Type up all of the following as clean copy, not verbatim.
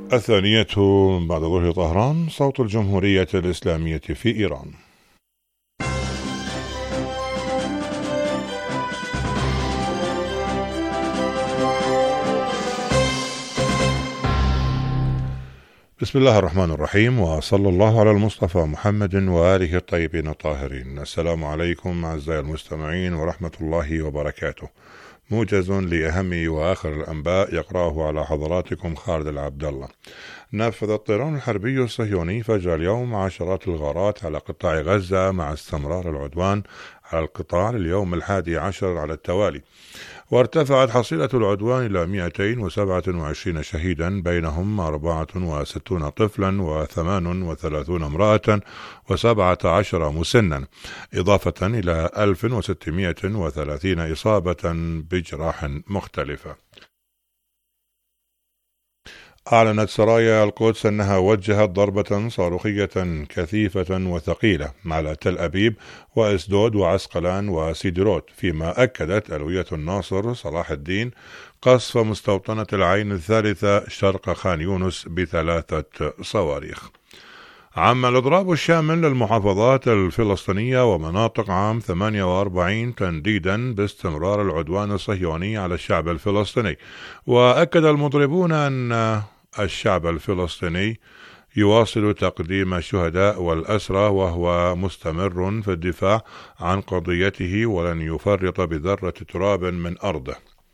الثانية بعد ظهر طهران، صوت الجمهورية الإسلامية في إيران. بسم الله الرحمن الرحيم، وصلى الله على المصطفى محمد وآله الطيبين الطاهرين. السلام عليكم أعزائي المستمعين ورحمة الله وبركاته. موجز لأهم وآخر الأنباء يقرأه على حضراتكم خالد العبد الله. نفذ الطيران الحربي الصهيوني فجر اليوم عشرات الغارات على قطاع غزة مع استمرار العدوان على القطاع لليوم 11 على التوالي، وارتفعت حصيلة العدوان إلى 227 شهيدا، بينهم 64 طفلا و38 امرأة و17 مسنا، إضافة إلى 1630 إصابة بجراح مختلفة. أعلنت سرايا القدس أنها وجهت ضربة صاروخية كثيفة وثقيلة على تل أبيب وأسدود وعسقلان وسيدروت، فيما أكدت ألوية الناصر صلاح الدين قصف مستوطنة العين الثالثة شرق خان يونس ب3 صواريخ. عم الإضراب الشامل للمحافظات الفلسطينية ومناطق عام 48 تنديدا باستمرار العدوان الصهيوني على الشعب الفلسطيني، وأكد المضربون أن الشعب الفلسطيني يواصل تقديم الشهداء والأسرى، وهو مستمر في الدفاع عن قضيته ولن يفرط بذرة تراب من أرضه.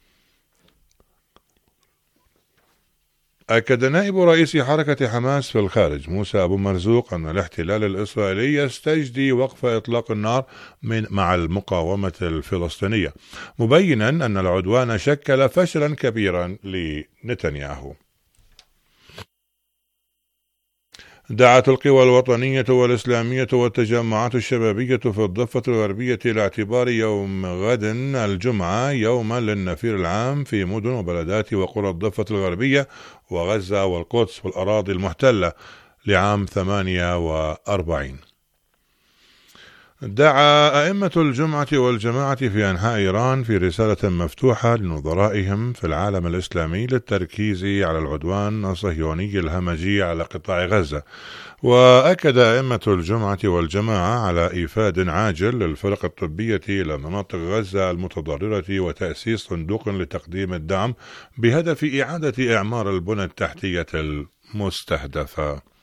أكد نائب رئيس حركة حماس في الخارج موسى أبو مرزوق أن الاحتلال الإسرائيلي يستجدي وقف إطلاق النار مع المقاومة الفلسطينية، مبينا أن العدوان شكل فشلا كبيرا لنتنياهو. دعت القوى الوطنية والإسلامية والتجمعات الشبابية في الضفة الغربية إلى اعتبار يوم غد الجمعة يوما للنفير العام في مدن وبلدات وقرى الضفة الغربية وغزة والقدس والأراضي المحتلة لعام 48. دعا أئمة الجمعة والجماعة في أنحاء إيران في رسالة مفتوحة لنظرائهم في العالم الإسلامي للتركيز على العدوان الصهيوني الهمجي على قطاع غزة، وأكد أئمة الجمعة والجماعة على إيفاد عاجل للفرق الطبية إلى مناطق غزة المتضررة وتأسيس صندوق لتقديم الدعم بهدف إعادة إعمار البنى التحتية المستهدفة.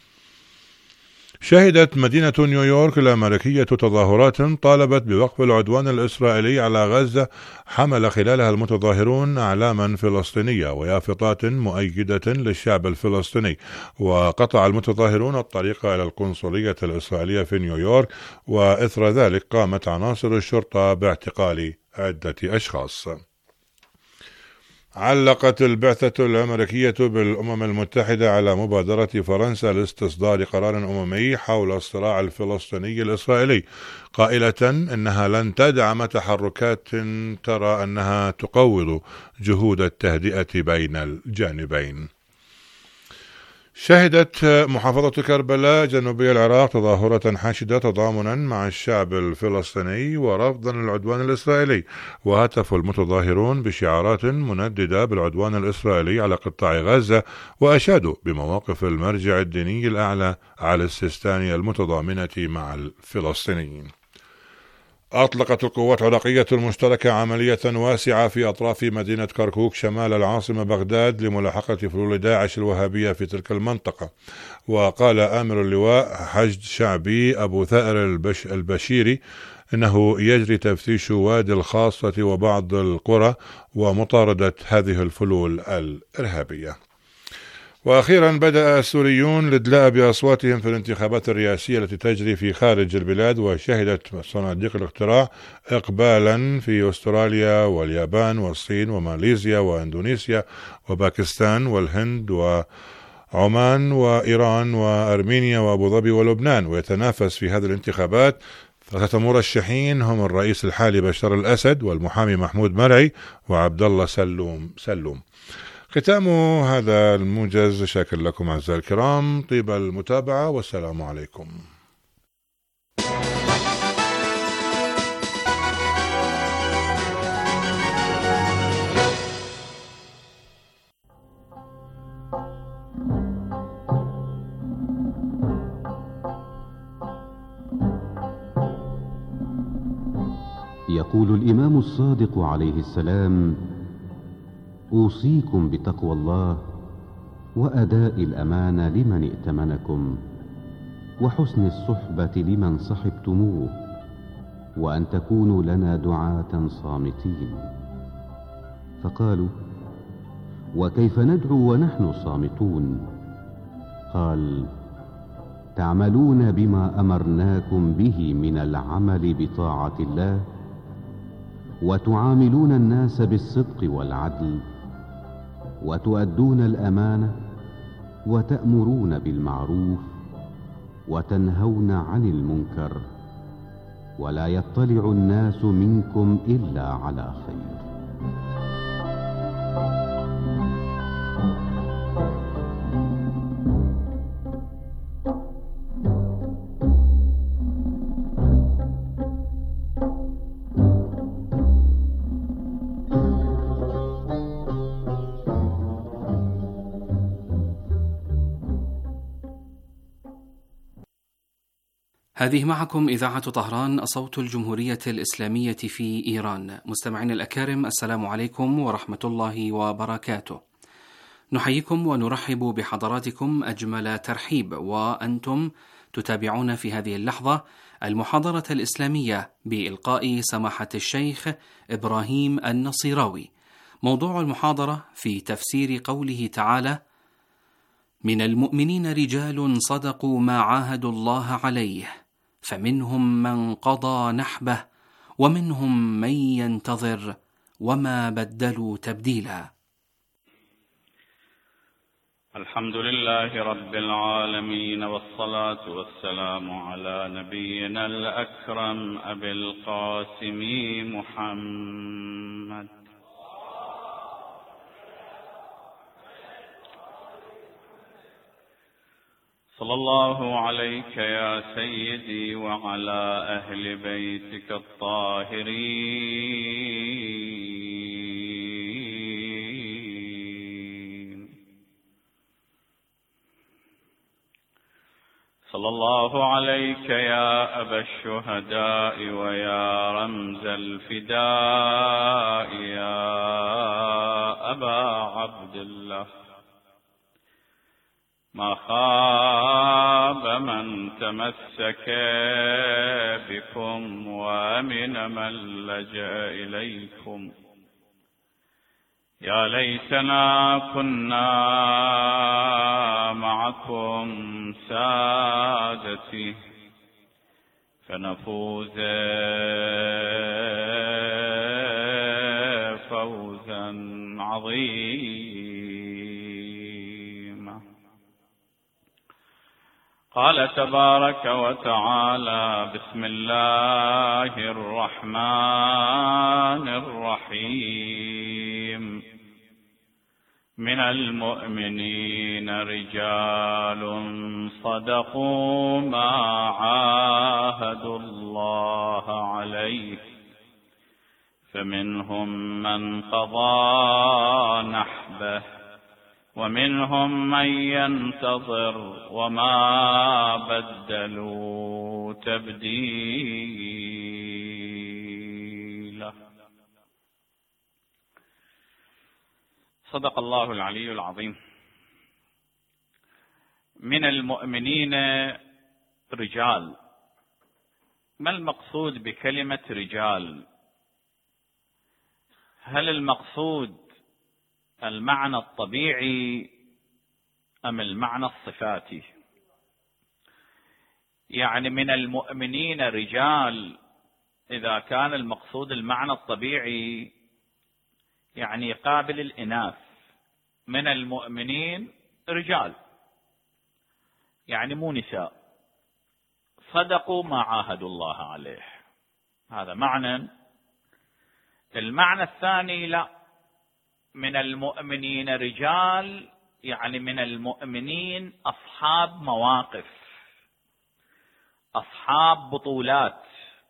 شهدت مدينة نيويورك الأمريكية تظاهرات طالبت بوقف العدوان الإسرائيلي على غزة، حمل خلالها المتظاهرون أعلاما فلسطينية ويافطات مؤيدة للشعب الفلسطيني، وقطع المتظاهرون الطريق إلى القنصلية الإسرائيلية في نيويورك، وإثر ذلك قامت عناصر الشرطة باعتقال عدة أشخاص. علقت البعثة الأمريكية بالأمم المتحدة على مبادرة فرنسا لاستصدار قرار أممي حول الصراع الفلسطيني الإسرائيلي، قائلة إنها لن تدعم تحركات ترى أنها تقوض جهود التهدئة بين الجانبين. شهدت محافظة كربلاء جنوبي العراق تظاهرة حاشدة تضامنا مع الشعب الفلسطيني ورفضا للعدوان الإسرائيلي، وهتف المتظاهرون بشعارات منددة بالعدوان الإسرائيلي على قطاع غزة، وأشادوا بمواقف المرجع الديني الأعلى على السيستاني المتضامنة مع الفلسطينيين. أطلقت القوات العراقية المشتركة عملية واسعة في أطراف مدينة كركوك شمال العاصمة بغداد لملاحقة فلول داعش الوهابية في تلك المنطقة. وقال آمر اللواء حشد شعبي أبو ثائر البشيري إنه يجري تفتيش وادي الخاصة وبعض القرى ومطاردة هذه الفلول الإرهابية. وأخيرا بدأ السوريون الإدلاء بأصواتهم في الانتخابات الرئاسية التي تجري في خارج البلاد، وشهدت صناديق الاقتراع إقبالا في أستراليا واليابان والصين وماليزيا وإندونيسيا وباكستان والهند وعمان وإيران وأرمينيا وأبو ظبي ولبنان. ويتنافس في هذه الانتخابات 3 مرشحين هم الرئيس الحالي بشار الأسد والمحامي محمود مرعي وعبد الله سلوم. ختام هذا الموجز. شاكر لكم أعزائي الكرام، طيب المتابعة والسلام عليكم. يقول الإمام الصادق عليه السلام: أوصيكم بتقوى الله وأداء الأمانة لمن ائتمنكم، وحسن الصحبة لمن صحبتموه، وأن تكونوا لنا دعاة صامتين. فقالوا: وكيف ندعو ونحن صامتون؟ قال: تعملون بما أمرناكم به من العمل بطاعة الله، وتعاملون الناس بالصدق والعدل، وتؤدون الأمانة، وتأمرون بالمعروف، وتنهون عن المنكر، ولا يطلع الناس منكم إلا على خير. هذه معكم إذاعة طهران، صوت الجمهورية الإسلامية في إيران. مستمعين الأكارم، السلام عليكم ورحمة الله وبركاته. نحييكم ونرحب بحضراتكم أجمل ترحيب، وأنتم تتابعون في هذه اللحظة المحاضرة الإسلامية بإلقاء سماحة الشيخ إبراهيم النصيراوي. موضوع المحاضرة في تفسير قوله تعالى: من المؤمنين رجال صدقوا ما عاهدوا الله عليه، فمنهم من قضى نحبه، ومنهم من ينتظر، وما بدلوا تبديلا. الحمد لله رب العالمين، والصلاة والسلام على نبينا الأكرم أبي القاسم محمد. صلى الله عليك يا سيدي وعلى أهل بيتك الطاهرين. صلى الله عليك يا أبا الشهداء ويا رمز الفداء يا أبا عبد الله. ما خاب من تمسك بكم، ومن من لجأ إليكم. يا ليتنا كنا معكم سادتي، فنفوز فوزا عظيما. قال تبارك وتعالى: بسم الله الرحمن الرحيم. من المؤمنين رجال صدقوا ما عاهدوا الله عليه، فمنهم من قضى نحبه، ومنهم من ينتظر، وما بدلوا تبديلا. صدق الله العلي العظيم. من المؤمنين رجال. ما المقصود بكلمة رجال؟ هل المقصود المعنى الطبيعي أم المعنى الصفاتي؟ يعني من المؤمنين رجال، إذا كان المقصود المعنى الطبيعي يعني قابل الإناث. من المؤمنين رجال يعني مو نساء، صدقوا ما عاهدوا الله عليه، هذا معنى. المعنى الثاني لا، من المؤمنين رجال يعني من المؤمنين أصحاب مواقف، أصحاب بطولات،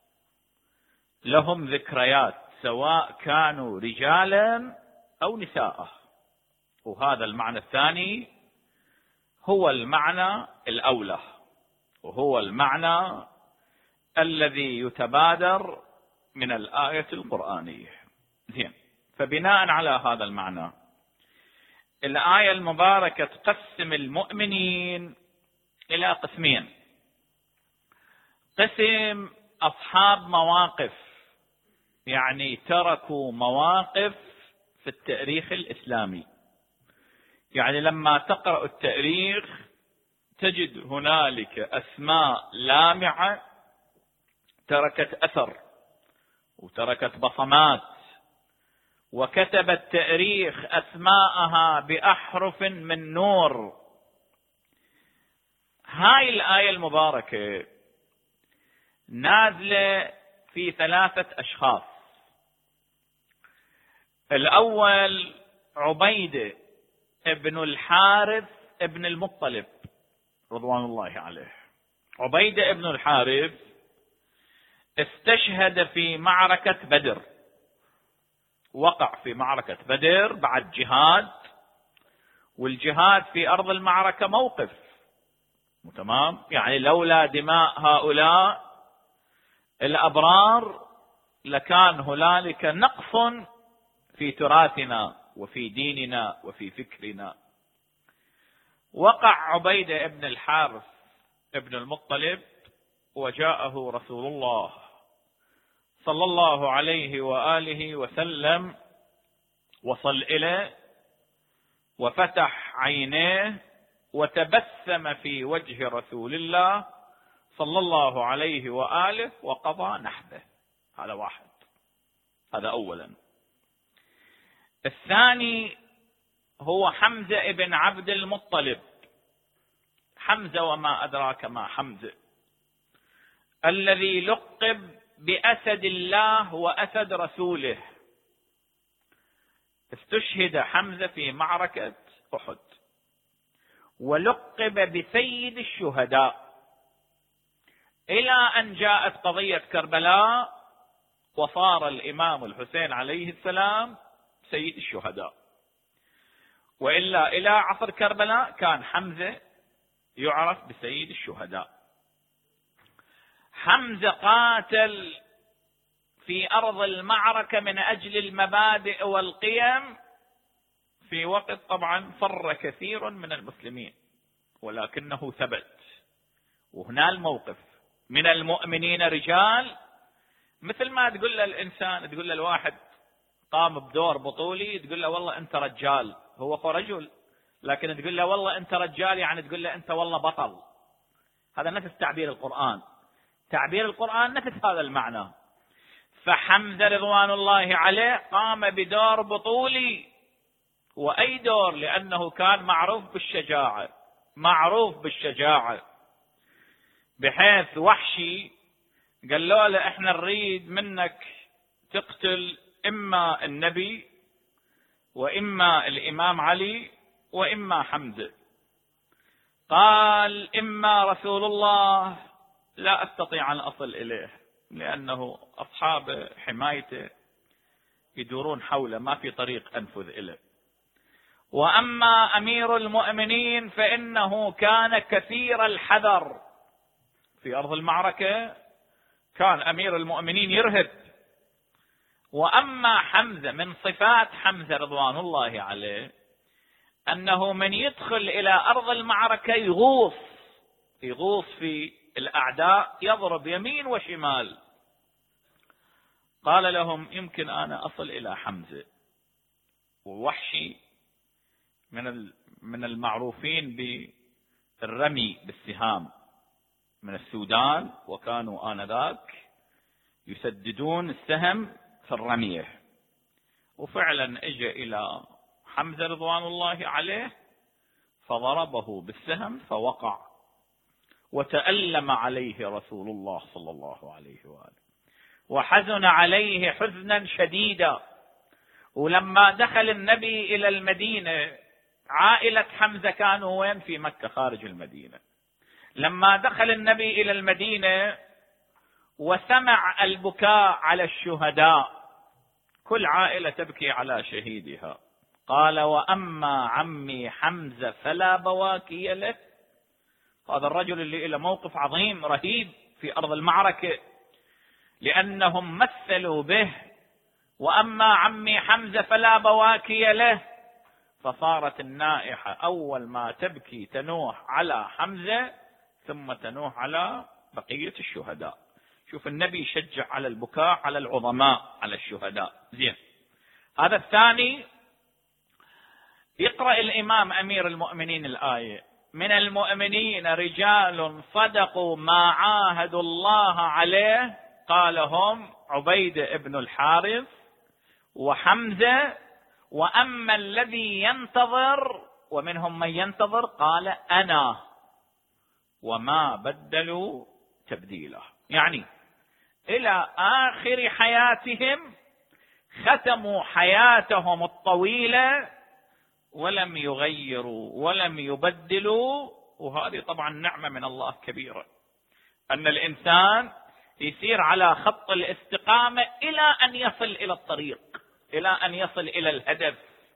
لهم ذكريات، سواء كانوا رجالا أو نساء. وهذا المعنى الثاني هو المعنى الأولى، وهو المعنى الذي يتبادر من الآية القرآنية. زين، فبناء على هذا المعنى الآية المباركة تقسم المؤمنين إلى قسمين: قسم أصحاب مواقف، يعني تركوا مواقف في التاريخ الإسلامي، يعني لما تقرأ التاريخ تجد هنالك أسماء لامعة تركت أثر وتركت بصمات، وكتب التاريخ أسماءها بأحرف من نور. هاي الآية المباركة نازلة في 3 أشخاص. الأول عبيدة ابن الحارث ابن المطلب رضوان الله عليه. عبيدة ابن الحارث استشهد في معركة بدر، وقع في معركة بدر بعد جهاد، والجهاد في أرض المعركة موقف، تمام؟ يعني لولا دماء هؤلاء الأبرار لكان هنالك نقص في تراثنا وفي ديننا وفي فكرنا. وقع عبيدة ابن الحارث ابن المطلب، وجاءه رسول الله صلى الله عليه وآله وسلم، وصل إليه وفتح عينيه وتبسم في وجه رسول الله صلى الله عليه وآله وقضى نحبه. هذا واحد، هذا أولا. الثاني هو حمزة ابن عبد المطلب. حمزة وما أدراك ما حمزة، الذي لقب بأسد الله وأسد رسوله. استشهد حمزة في معركة أحد، ولقب بسيد الشهداء، إلى أن جاءت قضية كربلاء وصار الإمام الحسين عليه السلام سيد الشهداء. وإلا إلى عصر كربلاء كان حمزة يعرف بسيد الشهداء. حمزة قاتل في أرض المعركة من أجل المبادئ والقيم، في وقت طبعا فر كثير من المسلمين، ولكنه ثبت. وهنا الموقف: من المؤمنين رجال، مثل ما تقول له الإنسان، تقول له الواحد قام بدور بطولي، تقول له والله أنت رجال، هو رجل، لكن تقول له والله أنت رجال يعني تقول له أنت والله بطل. هذا نفس تعبير القرآن، تعبير القرآن نفس هذا المعنى. فحمزة رضوان الله عليه قام بدور بطولي، وأي دور؟ لأنه كان معروف بالشجاعة، معروف بالشجاعة، بحيث وحشي قال له احنا نريد منك تقتل إما النبي وإما الإمام علي وإما حمزة. قال إما رسول الله لا أستطيع أن أصل إليه، لأنه أصحاب حمايته يدورون حوله، ما في طريق أنفذ إليه. وأما أمير المؤمنين فإنه كان كثير الحذر في أرض المعركة، كان أمير المؤمنين يرهب. وأما حمزة، من صفات حمزة رضوان الله عليه أنه من يدخل إلى أرض المعركة يغوص في الأعداء، يضرب يمين وشمال. قال لهم يمكن أنا أصل إلى حمزة. ووحشي من المعروفين بالرمي بالسهام من السودان، وكانوا آنذاك يسددون السهم في الرمية. وفعلا اجى إلى حمزة رضوان الله عليه فضربه بالسهم فوقع، وتألم عليه رسول الله صلى الله عليه وآله، وحزن عليه حزنا شديدا. ولما دخل النبي إلى المدينة، عائلة حمزة كانوا وين؟ في مكة خارج المدينة. لما دخل النبي إلى المدينة وسمع البكاء على الشهداء، كل عائلة تبكي على شهيدها، قال وأما عمي حمزة فلا بواكي له. هذا الرجل اللي له موقف عظيم رهيب في أرض المعركة، لأنهم مثلوا به، وأما عمي حمزة فلا بواكي له. فصارت النائحة أول ما تبكي تنوح على حمزة ثم تنوح على بقية الشهداء. شوف النبي يشجع على البكاء على العظماء على الشهداء. زين. هذا الثاني. يقرأ الإمام أمير المؤمنين الآية: من المؤمنين رجال صدقوا ما عاهدوا الله عليه، قال هم عبيدة ابن الحارث وحمزة، وأما الذي ينتظر ومنهم من ينتظر قال أنا، وما بدلوا تبديلا. يعني إلى آخر حياتهم ختموا حياتهم الطويلة ولم يغيروا ولم يبدلوا. وهذه طبعا نعمة من الله كبيرة، أن الإنسان يسير على خط الاستقامة إلى أن يصل إلى الطريق، إلى أن يصل إلى الهدف.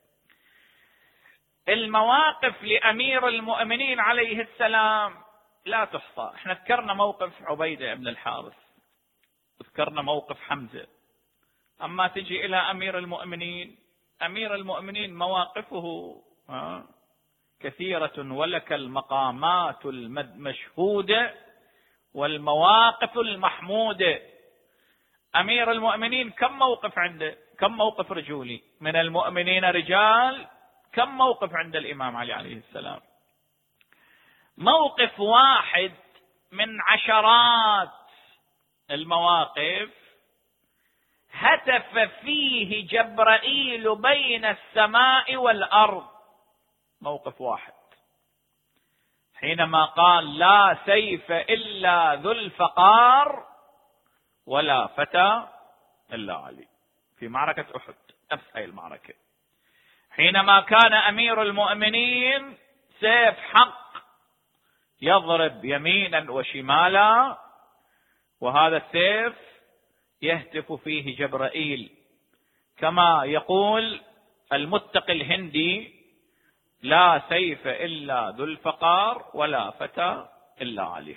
المواقف لأمير المؤمنين عليه السلام لا تحصى. احنا ذكرنا موقف عبيدة بن الحارث، ذكرنا موقف حمزة. أما تجي إلى أمير المؤمنين، أمير المؤمنين مواقفه كثيرة، ولك المقامات المشهودة والمواقف المحمودة. أمير المؤمنين كم موقف عنده؟ كم موقف رجولي؟ من المؤمنين رجال. كم موقف عند الإمام علي عليه السلام؟ موقف واحد من عشرات المواقف هتف فيه جبرائيل بين السماء والأرض. موقف واحد، حينما قال: لا سيف إلا ذو الفقار ولا فتى إلا علي، في معركة أحد. نفس هذه المعركة، حينما كان أمير المؤمنين سيف حق يضرب يمينا وشمالا، وهذا السيف يهتف فيه جبرائيل، كما يقول المتقي الهندي: لا سيف إلا ذو الفقار ولا فتى إلا علي.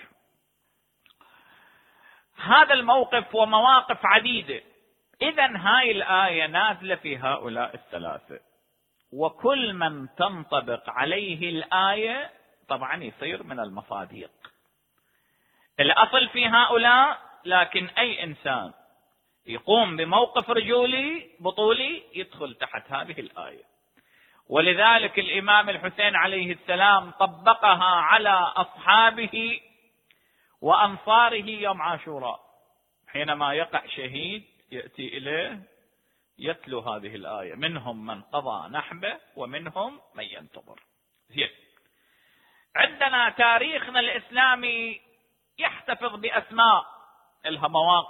هذا الموقف ومواقف عديدة. إذن هاي الآية نازلة في هؤلاء الثلاثة، وكل من تنطبق عليه الآية طبعا يصير من المصاديق. الأصل في هؤلاء، لكن أي إنسان يقوم بموقف رجولي بطولي يدخل تحت هذه الآية. ولذلك الإمام الحسين عليه السلام طبقها على أصحابه وأنصاره يوم عاشوراء، حينما يقع شهيد يأتي إليه يتلو هذه الآية: منهم من قضى نحبه ومنهم من ينتظر. زين. عندنا تاريخنا الإسلامي يحتفظ بأسماء لها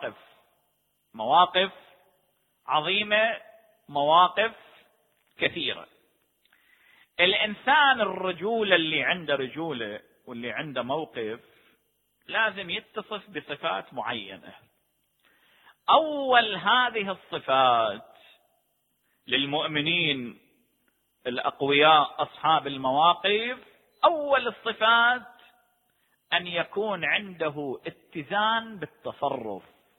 مواقف عظيمة، مواقف كثيرة. الإنسان الرجولة اللي عنده رجولة واللي عنده موقف لازم يتصف بصفات معينة. أول هذه الصفات للمؤمنين الأقوياء أصحاب المواقف، أول الصفات أن يكون عنده اتزان بالتصرف.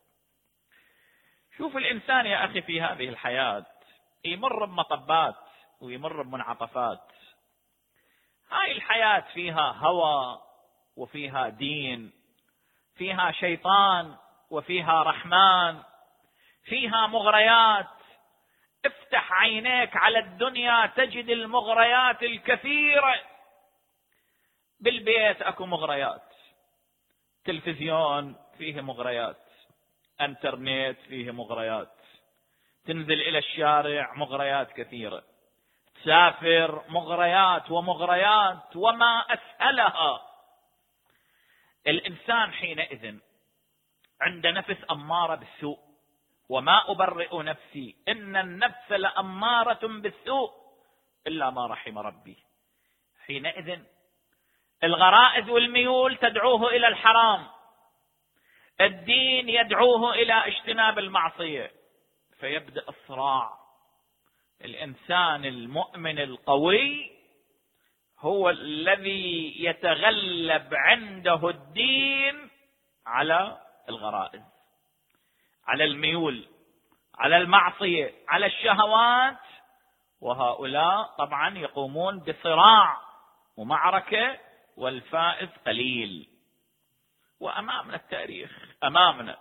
شوف الإنسان يا أخي في هذه الحياة يمر بمطبات ويمر بمنعطفات. هاي الحياة فيها هوى وفيها دين، فيها شيطان وفيها رحمن، فيها مغريات. افتح عينيك على الدنيا تجد المغريات الكثيرة. بالبيت اكو مغريات، تلفزيون فيه مغريات، انترنت فيه مغريات، تنزل الى الشارع مغريات كثيرة، تسافر مغريات ومغريات وما اسهلها. الانسان حينئذ عند نفس امارة بالسوء، وما ابرئ نفسي ان النفس لامارة بالسوء الا ما رحم ربي. حينئذ الغرائز والميول تدعوه الى الحرام، الدين يدعوه الى اجتناب المعصية، فيبدأ الصراع. الإنسان المؤمن القوي هو الذي يتغلب عنده الدين على الغرائز. على الميول، على المعصية، على الشهوات، وهؤلاء طبعا يقومون بصراع ومعركة والفائز قليل. وأمامنا التاريخ، أمامنا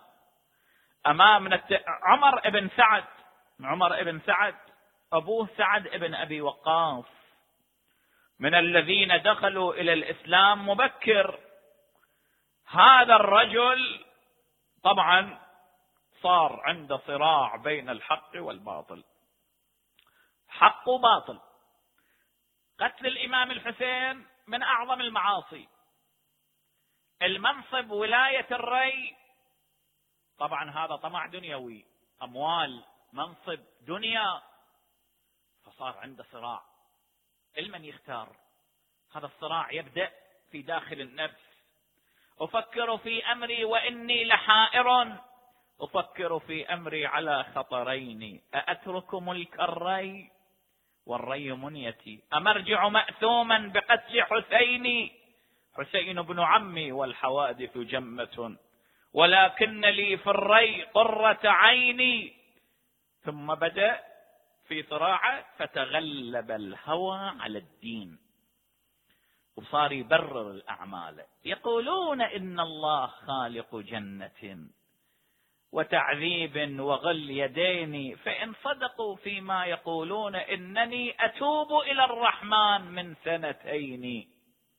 عمر بن سعد أبوه سعد بن أبي وقاص، من الذين دخلوا إلى الإسلام مبكر. هذا الرجل طبعا صار عنده صراع بين الحق والباطل، حق وباطل. قتل الإمام الحسين من أعظم المعاصي، المنصب ولاية الري طبعا هذا طمع دنيوي، أموال، منصب، دنيا، فصار عنده صراع. المن يختار؟ هذا الصراع يبدأ في داخل النفس. أفكر في أمري وإني لحائر، أفكر في أمري على خطرين، أأترك ملك الري والري منيتي، أمرجع مأثوما بقتل حسين بن عمي والحوادث جمة، ولكن لي في الري قرة عيني. ثم بدأ في صراعه فتغلب الهوى على الدين، وصار يبرر الأعمال. يقولون إن الله خالق جنة وتعذيب وغل يدين، فإن صدقوا فيما يقولون إنني أتوب إلى الرحمن من 2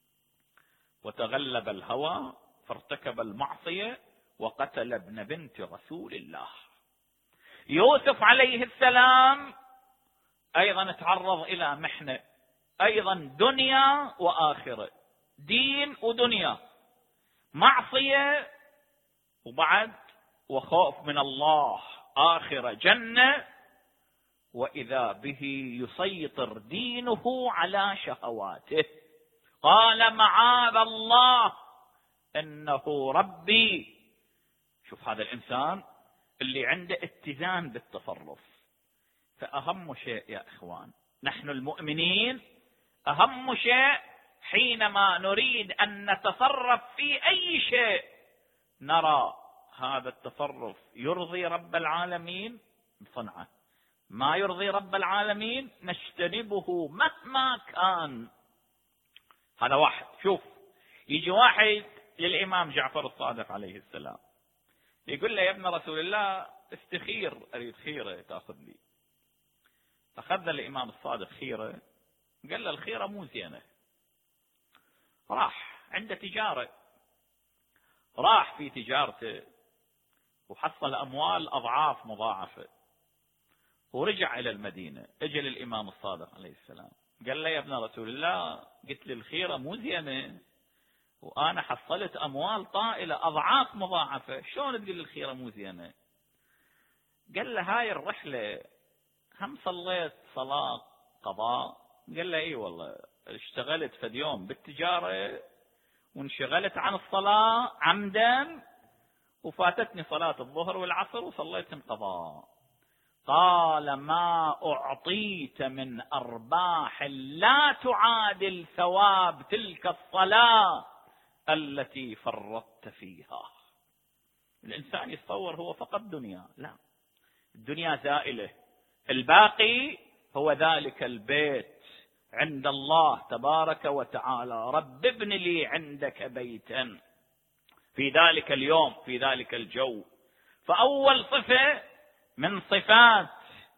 وتغلب الهوى فارتكب المعصية وقتل ابن بنت رسول الله. يوسف عليه السلام أيضا تعرض إلى محنة، أيضا دنيا وآخرة، دين ودنيا، معصية وبعد وخوف من الله، آخرة جنة، وإذا به يسيطر دينه على شهواته. قال معاذ الله إنه ربي. شوف هذا الإنسان اللي عنده اتزان بالتصرف. فأهم شيء يا إخوان، نحن المؤمنين أهم شيء حينما نريد أن نتصرف في أي شيء نرى هذا التصرف يرضي رب العالمين نصنعه، ما يرضي رب العالمين نجتنبه مهما كان. هذا واحد. شوف، يجي واحد للإمام جعفر الصادق عليه السلام يقول له: يا ابن رسول الله استخير، أريد خيرة تأخذ لي. أخذ الإمام الصادق خيرة، قال له: الخيرة مو زينة. راح عنده تجارة، راح في تجارته وحصل أموال أضعاف مضاعفة، ورجع إلى المدينة. أجل الإمام الصادق عليه السلام قال له: يا ابن رسول الله قلت لي الخيرة مو زينة وأنا حصلت أموال طائلة أضعاف مضاعفة، شلون تقول الخيرة مو زينة؟ قال له: هاي الرحلة هم صليت صلاة قضاء؟ قال له: اي والله اشتغلت فد يوم بالتجارة وانشغلت عن الصلاة عمدا وفاتتني صلاة الظهر والعصر وصليتن قضاء. قال: ما أعطيت من أرباح لا تعادل ثواب تلك الصلاة التي فرطت فيها. الإنسان يتصور هو فقط دنيا، لا، الدنيا زائلة، الباقي هو ذلك البيت عند الله تبارك وتعالى. رب ابن لي عندك بيتا في ذلك اليوم في ذلك الجو. فأول صفة من صفات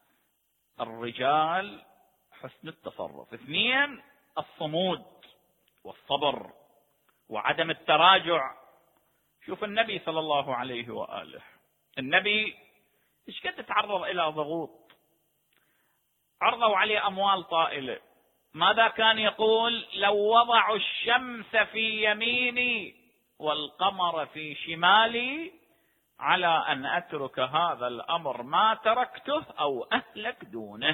الرجال حسن التصرف. 2 الصمود والصبر وعدم التراجع. شوف النبي صلى الله عليه وآله، النبي ايش قد تعرض إلى ضغوط، عرضوا عليه أموال طائلة، ماذا كان يقول؟ لو وضعوا الشمس في يميني والقمر في شمالي على أن أترك هذا الأمر ما تركته أو أهلك دونه.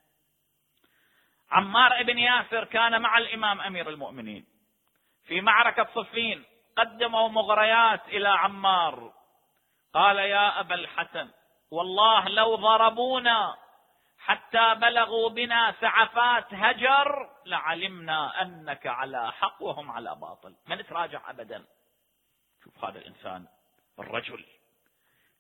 عمار بن ياسر كان مع الإمام أمير المؤمنين في معركة صفين، قدموا مغريات إلى عمار، قال: يا أبا الحسن والله لو ضربونا حتى بلغوا بنا سعفات هجر لعلمنا أنك على حق وهم على باطل، ما نتراجع أبدا. شوف هذا الإنسان الرجل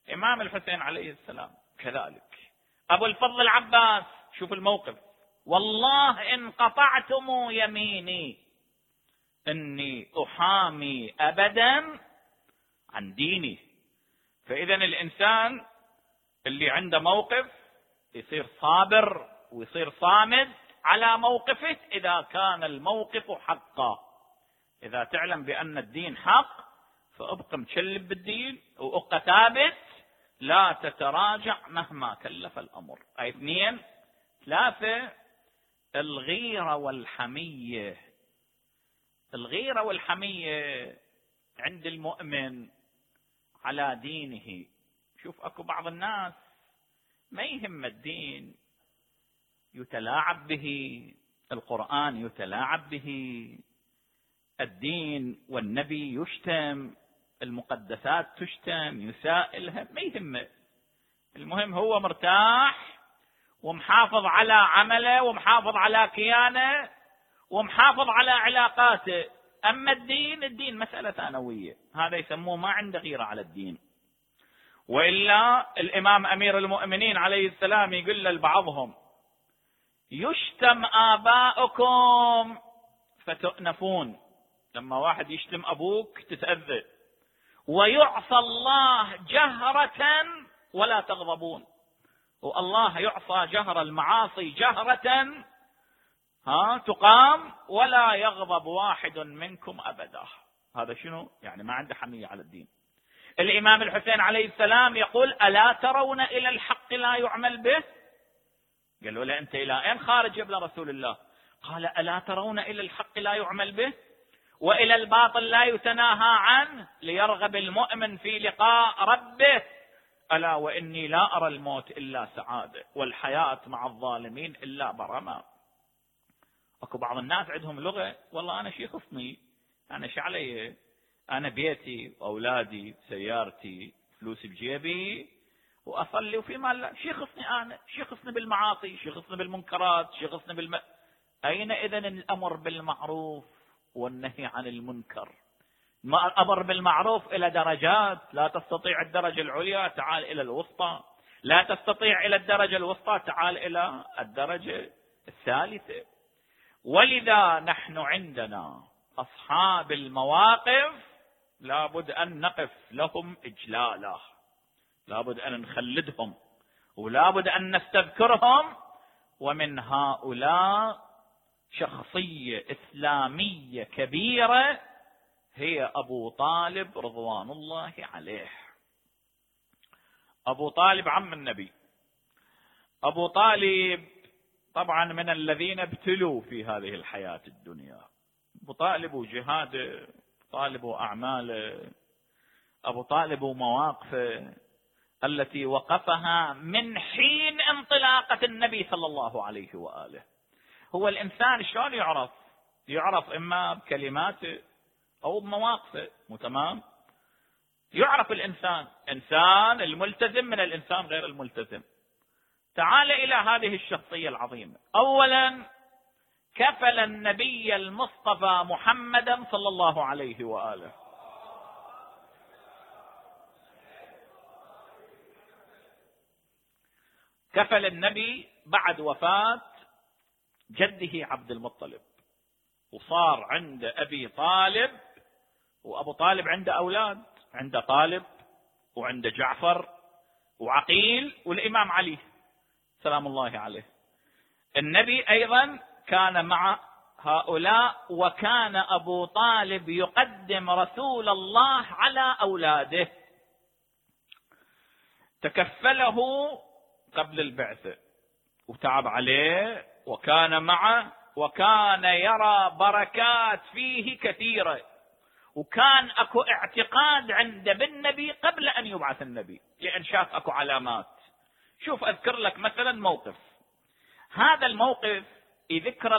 إمام الحسين عليه السلام كذلك. أبو الفضل العباس شوف الموقف: والله إن قطعتم يميني إني أحامي أبدا عن ديني. فإذا الإنسان اللي عنده موقف يصير صابر ويصير صامد على موقفه إذا كان الموقف حقا. إذا تعلم بأن الدين حق فأبقى متشلب بالدين وأبقى ثابت، لا تتراجع مهما كلف الأمر. أي 2. 3. الغيرة والحمية. الغيرة والحمية عند المؤمن على دينه. شوف أكو بعض الناس ما يهم الدين، يتلاعب به، القرآن يتلاعب به، الدين والنبي يشتم، المقدسات تشتم، يسائلها، ما يهمه. المهم هو مرتاح ومحافظ على عمله ومحافظ على كيانه ومحافظ على علاقاته. أما الدين مسألة ثانوية، هذا يسموه ما عنده غيرة على الدين. وإلا الإمام أمير المؤمنين عليه السلام يقول لبعضهم: يشتم آباؤكم فتؤنفون. لما واحد يشتم أبوك تتأذى. ويعصى الله جهرة ولا تغضبون. والله يعصى جهر المعاصي جهرة تقام ولا يغضب واحد منكم أبدا. هذا شنو؟ يعني ما عنده حمية على الدين. الإمام الحسين عليه السلام يقول: ألا ترون إلى الحق لا يعمل به؟ قالوا له: أنت إلى أين خارج يا ابن رسول الله؟ قال: ألا ترون إلى الحق لا يعمل به وإلى الباطل لا يتناهى عنه ليرغب المؤمن في لقاء ربه؟ ألا وإني لا أرى الموت إلا سعادة والحياة مع الظالمين إلا برما. أكو بعض الناس عندهم لغة: والله أنا شي خصني، أنا شي علي، أنا بيتي وأولادي سيارتي فلوسي بجيبي وأصلي وفي مال لا. شي خصني أنا، شي خصني بالمعاصي، شي خصني بالمنكرات، شي خصني أين إذن الأمر بالمعروف والنهي عن المنكر؟ ما الأمر بالمعروف إلى درجات، لا تستطيع الدرجة العليا تعال إلى الوسطى، لا تستطيع إلى الدرجة الوسطى تعال إلى الدرجة الثالثة. ولذا نحن عندنا أصحاب المواقف لابد أن نقف لهم إجلالا، لابد أن نخلدهم ولابد أن نستذكرهم. ومن هؤلاء شخصية إسلامية كبيرة هي أبو طالب رضوان الله عليه. أبو طالب عم النبي. أبو طالب طبعا من الذين ابتلوا في هذه الحياة الدنيا. أبو طالب وجهاده، طالب وأعماله، أبو طالب ومواقفه التي وقفها من حين انطلاقة النبي صلى الله عليه وآله. هو الإنسان شلون يعرف إما بكلماته أو بمواقفه، مو تمام؟ يعرف الإنسان الملتزم من الإنسان غير الملتزم. تعال إلى هذه الشخصية العظيمة. أولا كفل النبي المصطفى محمدا صلى الله عليه وآله. كفل النبي بعد وفاة جده عبد المطلب، وصار عند أبي طالب، وأبو طالب عنده أولاد، عنده طالب وعنده جعفر وعقيل والإمام علي سلام الله عليه. النبي أيضا كان مع هؤلاء، وكان أبو طالب يقدم رسول الله على أولاده. تكفله قبل البعثة وتعب عليه وكان معه، وكان يرى بركات فيه كثيرة، وكان أكو اعتقاد عند بالنبي قبل أن يبعث النبي، لأن شاف أكو علامات. شوف أذكر لك مثلا موقف. هذا الموقف يذكر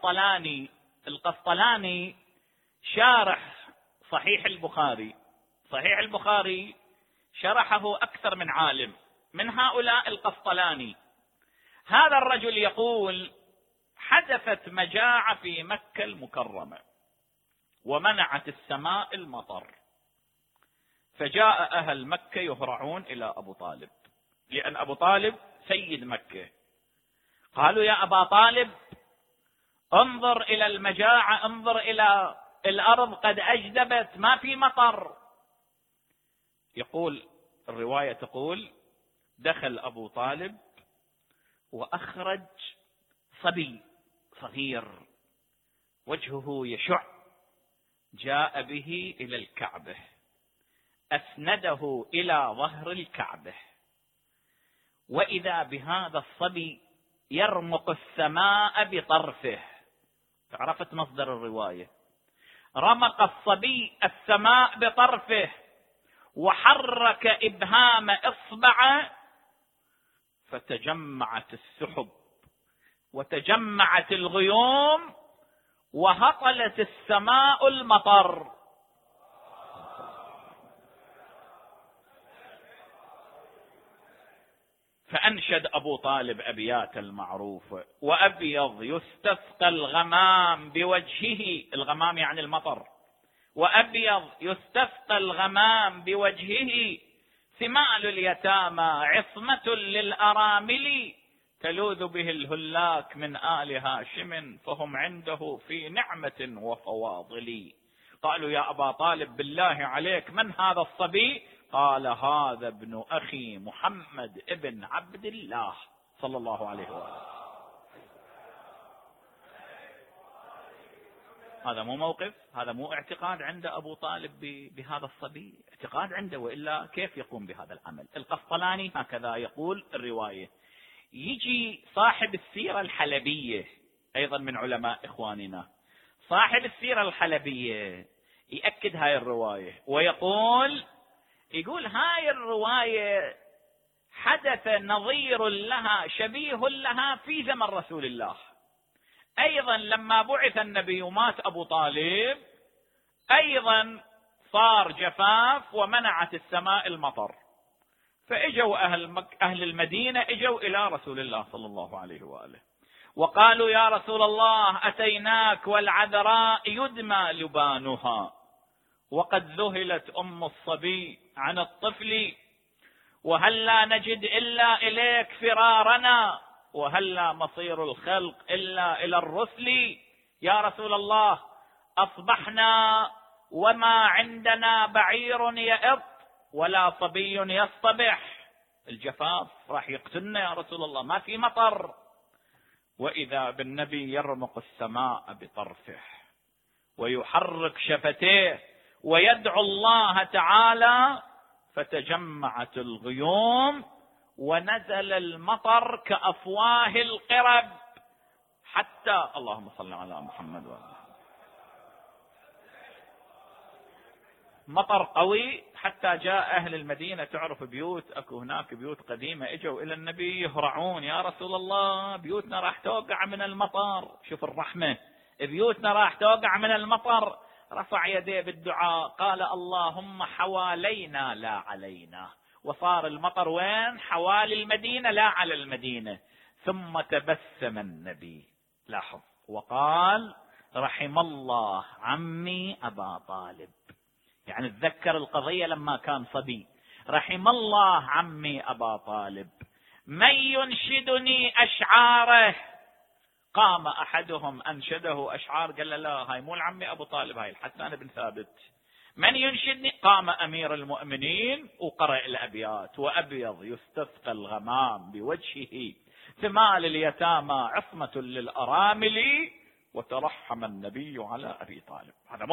القسطلاني شارح صحيح البخاري. صحيح البخاري شرحه أكثر من عالم، من هؤلاء القسطلاني. هذا الرجل يقول: حدثت مجاعة في مكة المكرمة ومنعت السماء المطر، فجاء أهل مكة يهرعون إلى أبو طالب، لأن أبو طالب سيد مكة. قالوا يا أبا طالب انظر إلى المجاعة، انظر إلى الأرض قد أجدبت، ما في مطر. يقول الرواية تقول دخل أبو طالب وأخرج صبي صغير وجهه يشع، جاء به إلى الكعبة، أسنده إلى ظهر الكعبة، وإذا بهذا الصبي يرمق السماء بطرفه. عرفت مصدر الرواية؟ رمق الصبي السماء بطرفه وحرك إبهام إصبعه فتجمعت السحب وتجمعت الغيوم وهطلت السماء المطر. فأنشد أبو طالب أبيات المعروفة: وأبيض يستسقى الغمام بوجهه، الغمام يعني المطر، وأبيض يستسقى الغمام بوجهه، ثمال اليتامى عصمة للأرامل، تلوذ به الهلاك من آل هاشم، فهم عنده في نعمة وفواضل. قالوا يا أبا طالب بالله عليك من هذا الصبي؟ قال هذا ابن أخي محمد ابن عبد الله صلى الله عليه وسلم. هذا مو موقف، هذا مو اعتقاد عند أبو طالب بهذا الصبي، اعتقاد عنده، وإلا كيف يقوم بهذا العمل؟ القسطلاني هكذا يقول الرواية. يجي صاحب السيرة الحلبية أيضا من علماء إخواننا، صاحب السيرة الحلبية يأكد هاي الرواية ويقول هاي الرواية حدث نظير لها شبيه لها في زمن رسول الله. أيضا لما بعث النبي ومات أبو طالب أيضا صار جفاف ومنعت السماء المطر، فإجوا أهل المدينة إجوا إلى رسول الله صلى الله عليه وآله وقالوا يا رسول الله أتيناك والعذراء يدمى لبانها، وقد ذهلت أم الصبي عن الطفل، وهل لا نجد إلا إليك فرارنا، وهل لا مصير الخلق إلا إلى الرسل. يا رسول الله أصبحنا وما عندنا بعير يئط ولا صبي يصطبح، الجفاف راح يقتلنا يا رسول الله، ما في مطر. وإذا بالنبي يرمق السماء بطرفه ويحرك شفتيه ويدعو الله تعالى، فتجمعت الغيوم ونزل المطر كأفواه القرب، حتى اللهم صل على محمد وآله، مطر قوي حتى جاء أهل المدينة. تعرف بيوت أكو هناك بيوت قديمة إجوا إلى النبي يهرعون: يا رسول الله بيوتنا راح توقع من المطر. شوف الرحمة، بيوتنا راح توقع من المطر. رفع يديه بالدعاء قال اللهم حوالينا لا علينا، وصار المطر وين؟ حوالي المدينة لا على المدينة. ثم تبسم النبي، لاحظ، وقال رحم الله عمي أبا طالب، يعني تذكر القضية لما كان صبي. رحم الله عمي أبا طالب، من ينشدني أشعاره. قام أحدهم أنشده أشعار، قال لا هاي مو العمي أبو طالب، هاي الحسان بن ثابت. من ينشدني؟ قام أمير المؤمنين وقرأ الأبيات: وأبيض يستسقى الغمام بوجهه، ثمال اليتامى عصمة للأرامل، وترحم النبي على أبي طالب.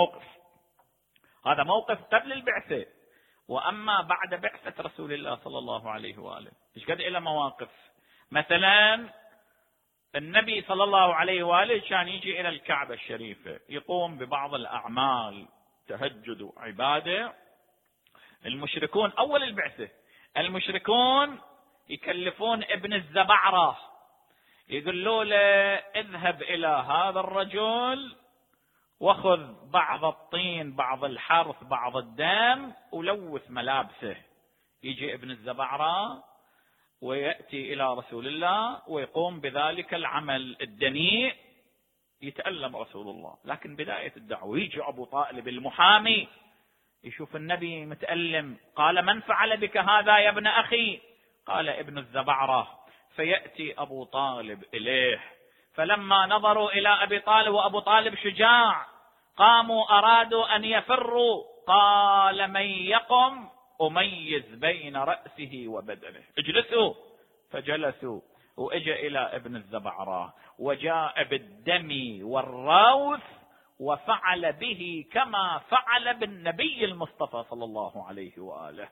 هذا موقف قبل البعثة. وأما بعد بعثة رسول الله صلى الله عليه وآله إيش قد إلى مواقف. مثلا النبي صلى الله عليه وآله كان يجي إلى الكعبة الشريفة يقوم ببعض الأعمال، تهجد وعبادة. المشركون أول البعثة المشركون يكلفون ابن الزبعرة، يقولوا له اذهب إلى هذا الرجل واخذ بعض الطين بعض الحرث بعض الدم ولوث ملابسه. يجي ابن الزبعرة ويأتي إلى رسول الله ويقوم بذلك العمل الدنيء، يتألم رسول الله. لكن بداية الدعوة يجي أبو طالب المحامي يشوف النبي متألم، قال: من فعل بك هذا يا ابن أخي؟ قال: ابن الزبعرة. فيأتي أبو طالب إليه، فلما نظروا إلى أبي طالب وأبو طالب شجاع قاموا أرادوا أن يفروا، قال: من يقم أميز بين رأسه وبدنه، اجلسوا. فجلسوا، وإجا إلى ابن الزبعرة وجاء بالدم والروث وفعل به كما فعل بالنبي المصطفى صلى الله عليه وآله.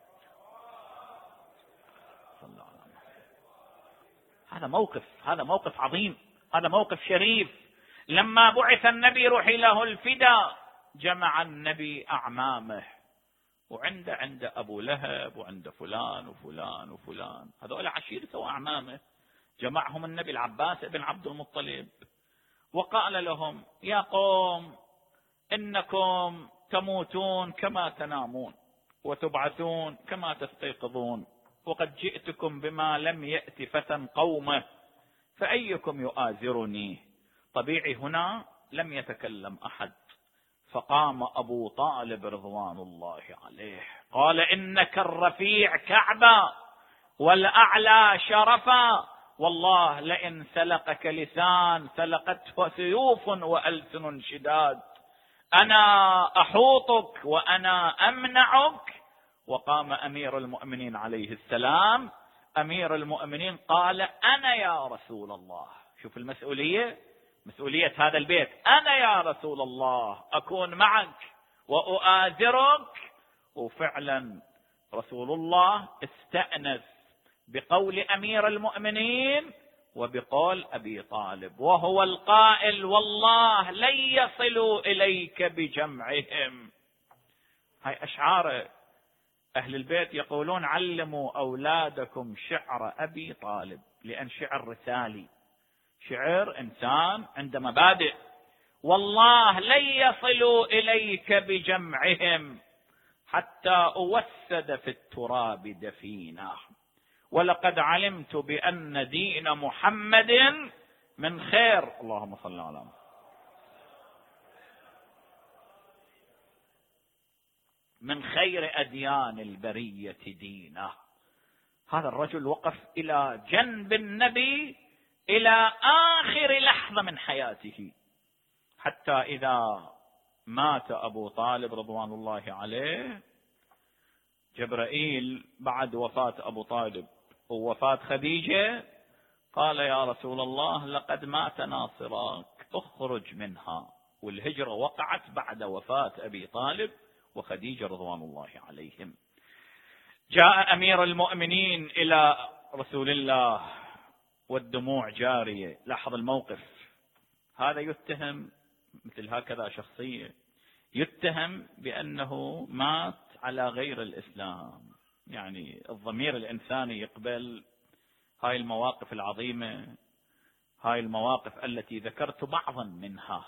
هذا موقف عظيم، هذا موقف شريف. لما بعث النبي رحل له الفداء، جمع النبي أعمامه، عند أبو لهب وعند فلان وفلان وفلان، هذول عشيرته وأعمامه. جمعهم النبي العباس بن عبد المطلب وقال لهم: يا قوم، إنكم تموتون كما تنامون وتبعثون كما تستيقظون، وقد جئتكم بما لم يأت فتى قومه، فأيكم يؤازرني؟ طبيعي هنا لم يتكلم أحد، فقام أبو طالب رضوان الله عليه قال: إنك الرفيع كعبا والأعلى شرفا، والله لئن سلقك لسان سلقته سيوف وألسن شداد، أنا أحوطك وأنا أمنعك. وقام أمير المؤمنين عليه السلام، أمير المؤمنين قال: أنا يا رسول الله. شوف المسؤولية، مسؤولية هذا البيت، أنا يا رسول الله أكون معك وأؤازرك. وفعلا رسول الله استأنس بقول أمير المؤمنين وبقول أبي طالب، وهو القائل: والله لن يصلوا إليك بجمعهم. هاي أشعار أهل البيت يقولون: علموا أولادكم شعر أبي طالب، لأن شعر رسالي، شعر إنسان عنده مبادئ. والله لن يصلوا إليك بجمعهم حتى أوسد في التراب دفينا، ولقد علمت بأن دين محمد من خير، اللهم صل على محمد، من خير أديان البرية دينه. هذا الرجل وقف إلى جنب النبي إلى آخر لحظة من حياته، حتى إذا مات أبو طالب رضوان الله عليه، جبرائيل بعد وفاة أبو طالب ووفاة خديجة قال: يا رسول الله، لقد مات ناصراك، اخرج منها. والهجرة وقعت بعد وفاة أبي طالب وخديجة رضوان الله عليهم. جاء أمير المؤمنين إلى رسول الله والدموع جارية. لاحظ الموقف، هذا يتهم، مثل هكذا شخصية يتهم بأنه مات على غير الإسلام. يعني الضمير الإنساني يقبل هاي المواقف العظيمة، هاي المواقف التي ذكرت بعضا منها،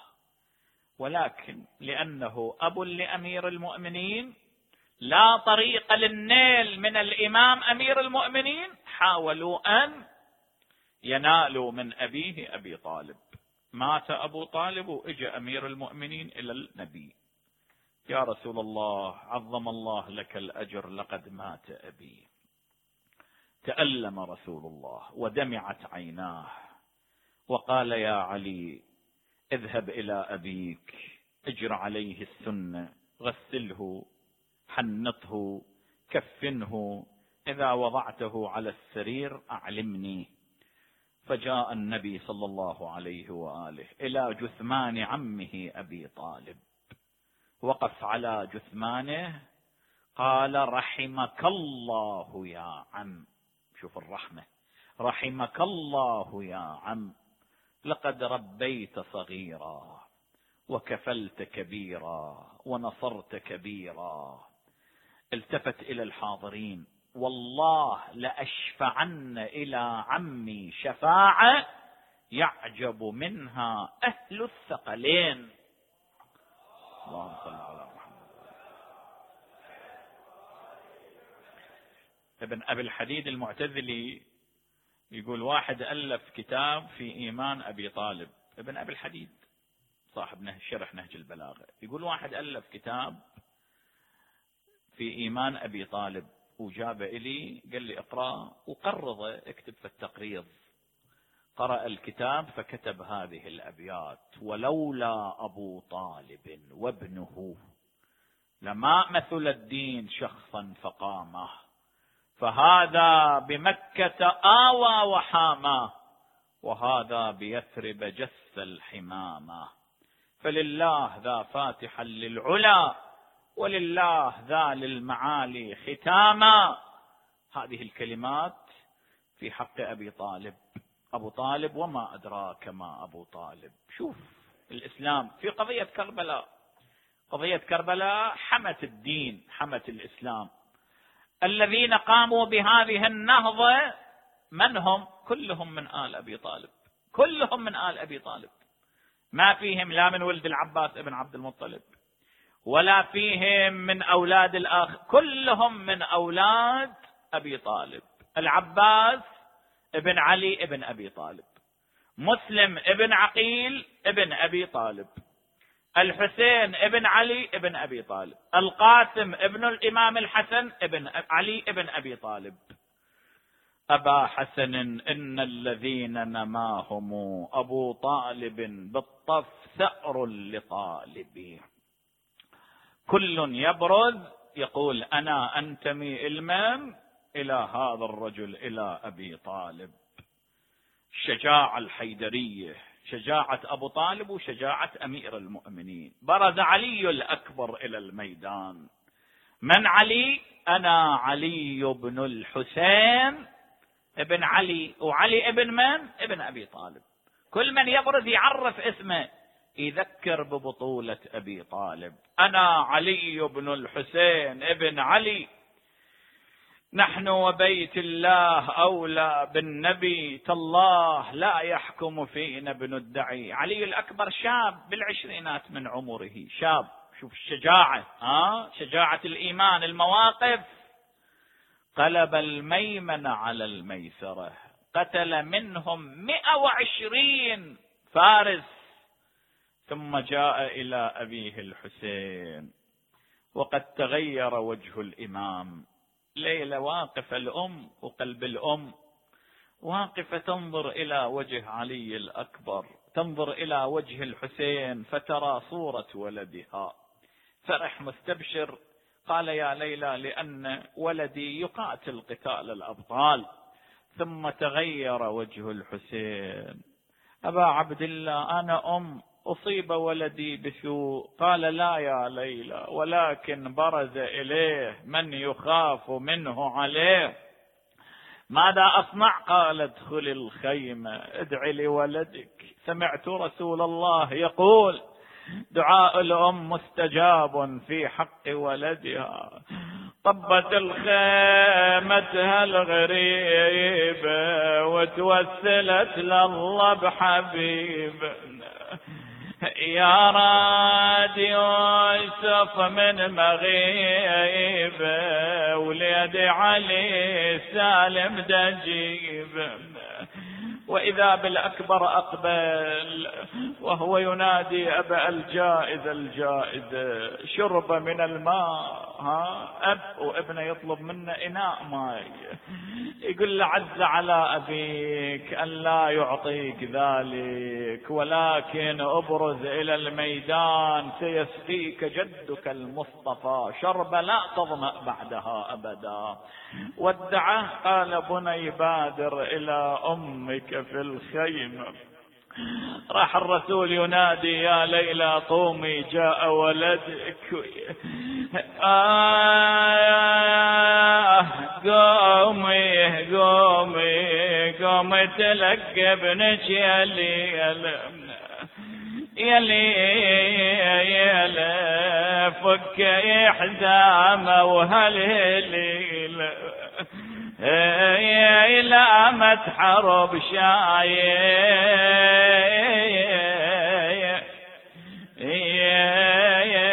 ولكن لأنه أب لأمير المؤمنين لا طريق للنيل من الإمام أمير المؤمنين، حاولوا أن ينالوا من أبيه أبي طالب. مات أبو طالب وإجا أمير المؤمنين إلى النبي: يا رسول الله، عظم الله لك الأجر، لقد مات أبي. تألم رسول الله ودمعت عيناه وقال: يا علي، اذهب إلى أبيك، اجر عليه السنة، غسله، حنطه، كفنه، إذا وضعته على السرير أعلمني. فجاء النبي صلى الله عليه وآله إلى جثمان عمه أبي طالب، وقف على جثمانه، قال: رحمك الله يا عم. شوف الرحمة، رحمك الله يا عم، لقد ربيت صغيرا وكفلت كبيرا ونصرت كبيرا. التفت إلى الحاضرين: والله لأشفعن إلى عمي شفاعة يعجب منها أهل الثقلين. اللهم صل على محمد. ابن أبي الحديد المعتزلي يقول: واحد ألف كتاب في إيمان أبي طالب. ابن أبي الحديد صاحب شرح نهج البلاغة يقول: واحد ألف كتاب في إيمان أبي طالب، وجاب إلي قال لي اقرأ وقرضه، اكتب في التقريض. قرأ الكتاب فكتب هذه الأبيات: ولولا أبو طالب وابنه لما مثل الدين شخصا فقامه، فهذا بمكة آوى وحاماه، وهذا بيثرب جس الحمامة، فلله ذا فاتحا للعلا، ولله ذا للمعالي ختاما. هذه الكلمات في حق أبي طالب. أبو طالب وما أدراك ما أبو طالب. شوف الإسلام في قضية كربلاء، قضية كربلاء حمت الدين، حمت الإسلام. الذين قاموا بهذه النهضة من هم؟ كلهم من آل أبي طالب، كلهم من آل أبي طالب، ما فيهم لا من ولد العباس ابن عبد المطلب ولا فيهم من أولاد الآخر، كلهم من أولاد أبي طالب. العباس ابن علي ابن أبي طالب، مسلم ابن عقيل ابن أبي طالب، الحسين ابن علي ابن أبي طالب، القاسم ابن الإمام الحسن ابن علي ابن أبي طالب. أبا حسن إن الذين نماهم أبو طالب بالطف ثأر لطالبي. كل يبرز يقول أنا أنتمي المام إلى هذا الرجل، إلى أبي طالب. الشجاعة الحيدرية، شجاعة أبو طالب وشجاعة أمير المؤمنين. برز علي الأكبر إلى الميدان. من علي؟ أنا علي بن الحسين ابن علي، وعلي ابن من؟ ابن أبي طالب. كل من يبرز يعرف اسمه، يذكر ببطولة أبي طالب. أنا علي بن الحسين ابن علي، نحن وبيت الله أولى بالنبي، تالله لا يحكم فينا ابن الدعي. علي الأكبر شاب بالعشرينات من عمره، شاب. شوف الشجاعة، شجاعة الإيمان، المواقف. قلب الميمن على الميسرة، قتل منهم 120 فارس، ثم جاء إلى أبيه الحسين. وقد تغير وجه الإمام. ليلة واقف الأم وقلب الأم واقفة تنظر إلى وجه علي الأكبر، تنظر إلى وجه الحسين فترى صورة ولدها. فرح مستبشر، قال يا ليلى لأن ولدي يقاتل قتال الأبطال. ثم تغير وجه الحسين. أبا عبد الله أنا أم، أصيب ولدي بسوء. قال لا يا ليلى، ولكن برز إليه من يخاف منه عليه. ماذا أصنع؟ قال ادخل الخيمة ادعي لولدك. سمعت رسول الله يقول دعاء الأم مستجاب في حق ولدها. طبت الخيمتها الغريبة وتوسلت لله بحبيب. يا راد يوسف من مغيبة، وليد علي سالم دجيب. وإذا بالأكبر أقبل وهو ينادي أبا الجائزة الجائزة. شرب من الماء، أب وابنه يطلب منه إناء ماء. يقول له عز على أبيك أن لا يعطيك ذلك، ولكن أبرز إلى الميدان سيسقيك جدك المصطفى شرب لا تظمأ بعدها أبدا. ودعه، قال بني بادر إلى أمك في الخيمة. راح الرسول ينادي يا ليلى قومي جاء ولدك. قومي قومي قومي تلقى ابنك يا ليلى يا ليلى فك حزامه وهالليل لا ما تحارب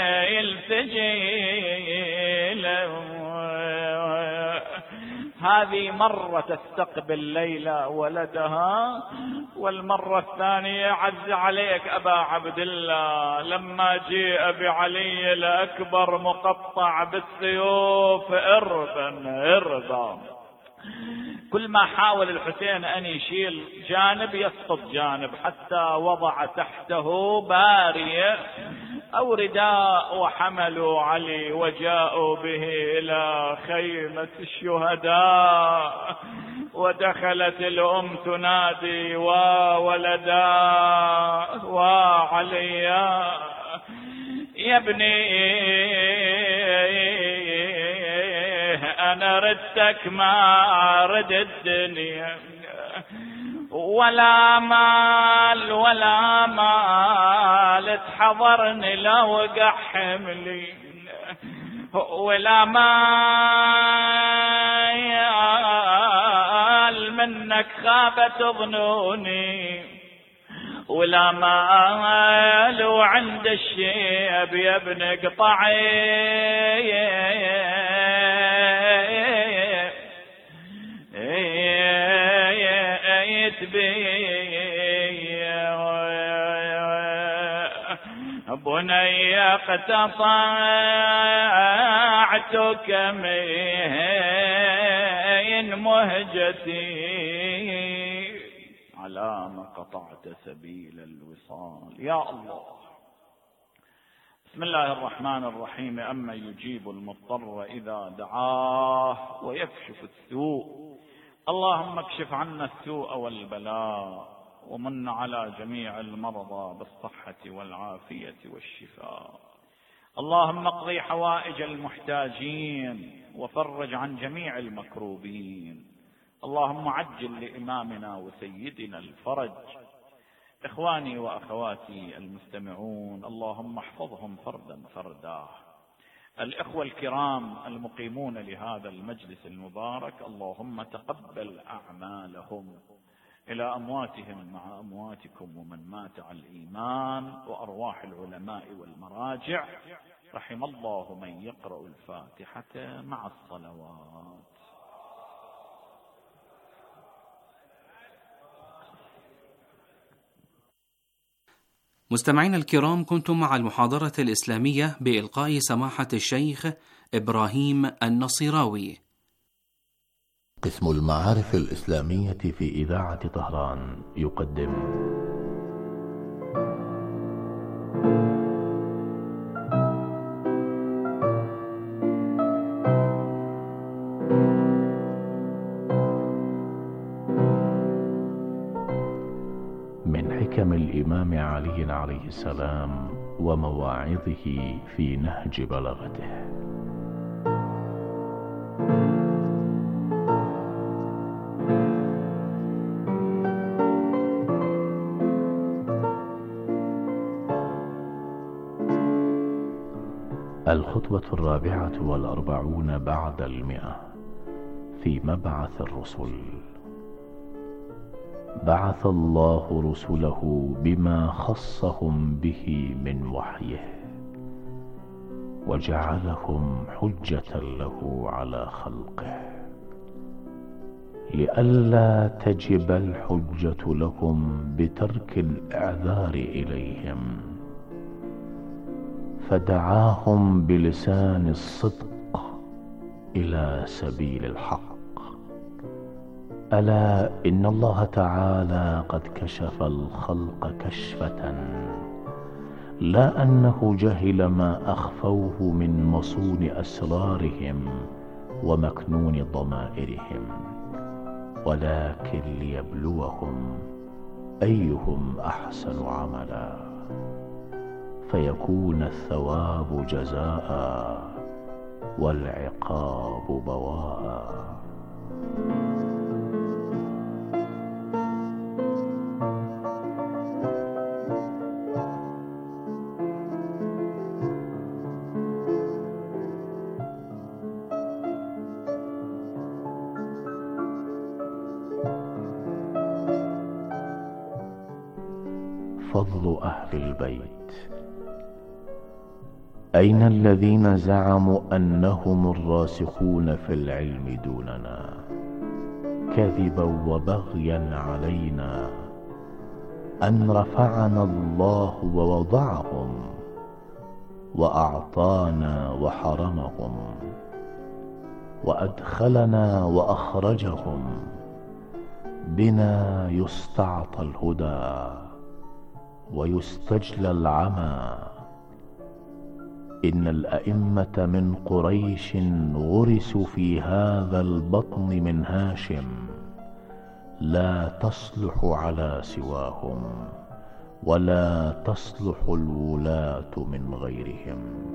هذه هذه مرة تستقبل ليلى ولدها، والمرة الثانية عز عليك أبا عبد الله لما جيء بعلي الأكبر مقطع بالسيوف إربا، كل ما حاول الحسين أن يشيل جانب يسقط جانب، حتى وضع تحته بارية أو رداء وحملوا علي وجاءوا به إلى خيمة الشهداء، ودخلت الأم تنادي وولدا وعليا يا ابني أنا ردتك ما رد الدنيا، ولا مال تحضرني لو وقع حملي، ولا مال منك خابت ظنوني، ولا مال وعند الشيب يا ابن قطعي بني قطعتك من مهجتي على ما قطعت سبيل الوصال. يا الله. بسم الله الرحمن الرحيم. أما يجيب المضطر إذا دعاه ويكشف السوء. اللهم اكشف عنا السوء والبلاء، ومن على جميع المرضى بالصحة والعافية والشفاء. اللهم اقضي حوائج المحتاجين وفرج عن جميع المكروبين. اللهم عجل لإمامنا وسيدنا الفرج. إخواني وأخواتي المستمعون، اللهم احفظهم فردا فردا. الإخوة الكرام المقيمون لهذا المجلس المبارك، اللهم تقبل أعمالهم إلى أمواتهم مع أمواتكم ومن مات على الإيمان، وأرواح العلماء والمراجع. رحم الله من يقرأ الفاتحة مع الصلوات. مستمعين الكرام، كنتم مع المحاضرة الإسلامية بإلقاء سماحة الشيخ إبراهيم النصيراوي. قسم المعارف الإسلامية في إذاعة طهران يقدم من حكم الإمام علي عليه السلام ومواعظه في نهج بلاغته. الخطبة 44 بعد 100 في مبعث الرسل. بعث الله رسله بما خصهم به من وحيه، وجعلهم حجة له على خلقه، لئلا تجب الحجة لهم بترك الإعذار إليهم، فدعاهم بلسان الصدق إلى سبيل الحق. ألا إن الله تعالى قد كشف الخلق كشفة، لا أنه جهل ما أخفوه من مصون أسرارهم ومكنون ضمائرهم، ولكن ليبلوهم أيهم أحسن عملا، فيكون الثواب جزاء والعقاب بواء. فضل أهل البيت. أين الذين زعموا أنهم الراسخون في العلم دوننا؟ كذبا وبغيا علينا أن رفعنا الله ووضعهم وأعطانا وحرمهم وأدخلنا وأخرجهم، بنا يستعطى الهدى ويستجلى العمى. إن الأئمة من قريش غرسوا في هذا البطن من هاشم، لا تصلح على سواهم ولا تصلح الولاة من غيرهم.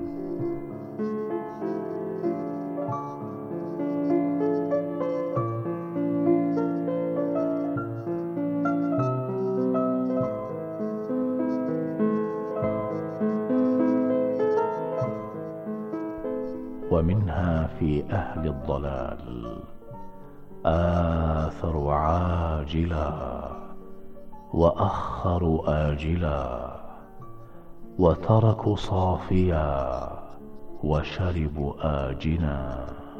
ومنها في أهل الضلال آثروا عاجلا وأخروا آجلا، وتركوا صافيا وشربوا آجنا،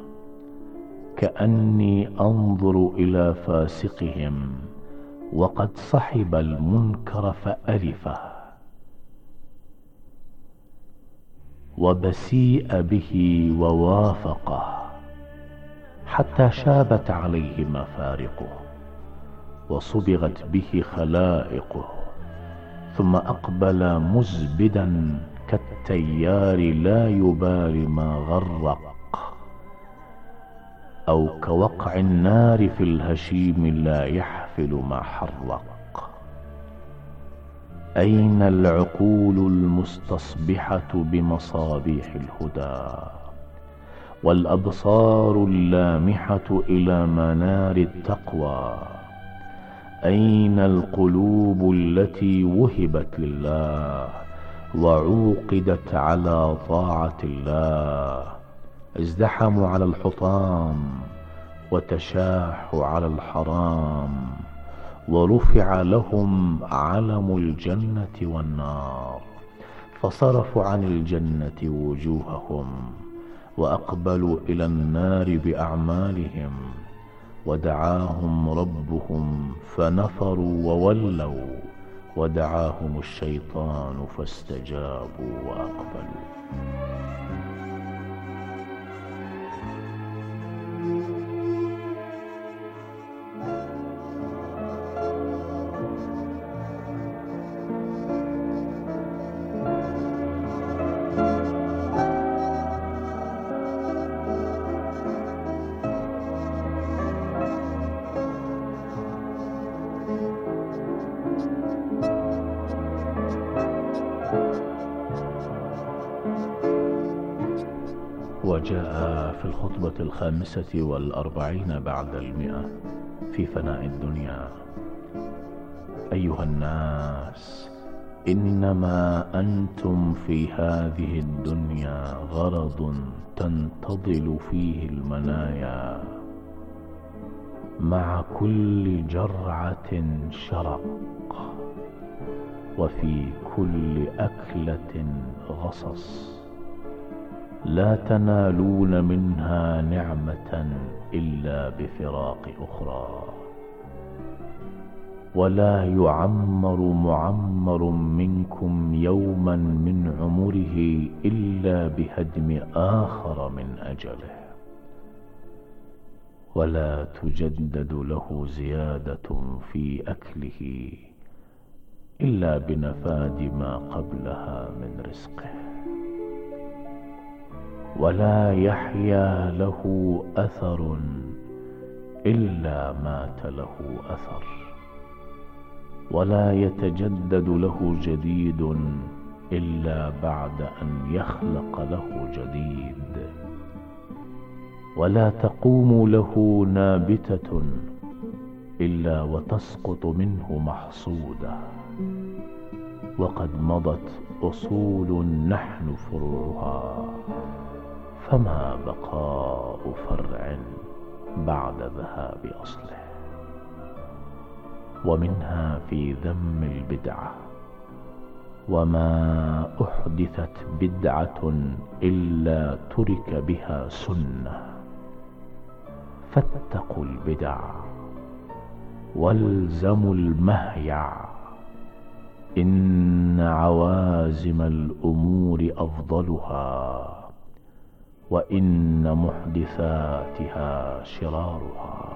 كأني أنظر إلى فاسقهم وقد صحب المنكر فألفه، وبسيء به ووافقه، حتى شابت عليه مفارقه وصبغت به خلائقه، ثم أقبل مزبدا كالتيار لا يبالي ما غرق، أو كوقع النار في الهشيم لا يحفل ما حرق. أين العقول المستصبحة بمصابيح الهدى، والأبصار اللامحة إلى منار التقوى؟ أين القلوب التي وهبت لله وعوقدت على طاعة الله؟ ازدحموا على الحطام وتشاحوا على الحرام، ورفع لهم علم الجنة والنار، فصرفوا عن الجنة وجوههم وأقبلوا إلى النار بأعمالهم، ودعاهم ربهم فنفروا وولوا، ودعاهم الشيطان فاستجابوا وأقبلوا. وجاء في الخطبة 45 بعد 100 في فناء الدنيا: أيها الناس، إنما أنتم في هذه الدنيا غرض تنتظل فيه المنايا، مع كل جرعة شرق، وفي كل أكلة غصص، لا تنالون منها نعمة إلا بفراق أخرى، ولا يعمر معمر منكم يوما من عمره إلا بهدم آخر من أجله، ولا تجدد له زيادة في أكله إلا بنفاد ما قبلها من رزقه، ولا يحيا له أثر إلا مات له أثر، ولا يتجدد له جديد إلا بعد أن يخلق له جديد، ولا تقوم له نابتة إلا وتسقط منه محصودة، وقد مضت أصول نحن فروعها، فما بقاء فرع بعد ذهاب أصله. ومنها في ذم البدعة: وما أحدثت بدعة إلا ترك بها سنة، فاتقوا البدع والزموا المهيع، إن عوازم الأمور أفضلها، وإن محدثاتها شرارها.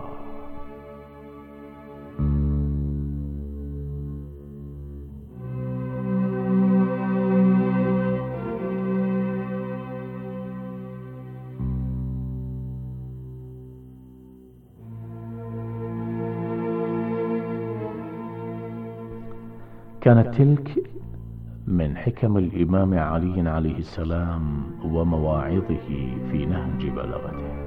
كانت تلك من حكم الإمام علي عليه السلام ومواعظه في نهج بلاغته.